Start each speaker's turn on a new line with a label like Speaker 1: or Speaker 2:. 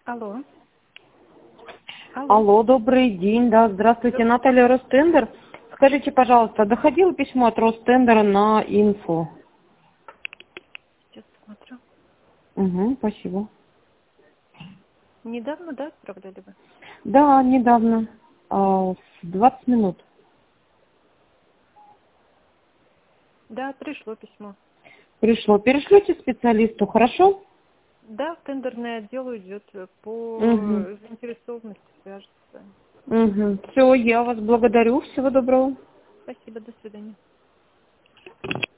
Speaker 1: Алло. Алло.
Speaker 2: Алло, добрый день. Да, здравствуйте, Наталья, Ростендер. Скажите, пожалуйста, доходило письмо от Ростендера на инфо?
Speaker 1: Сейчас смотрю.
Speaker 2: Угу, спасибо.
Speaker 1: Недавно, да, отправляли вы?
Speaker 2: Да, недавно. 20 минут.
Speaker 1: Да, пришло письмо.
Speaker 2: Пришло. Перешлете специалисту, хорошо?
Speaker 1: Да, в тендерный отдел идет по
Speaker 2: Угу.
Speaker 1: заинтересованности, свяжется с вами.
Speaker 2: Угу. Все, я вас благодарю. Всего доброго.
Speaker 1: Спасибо, до свидания.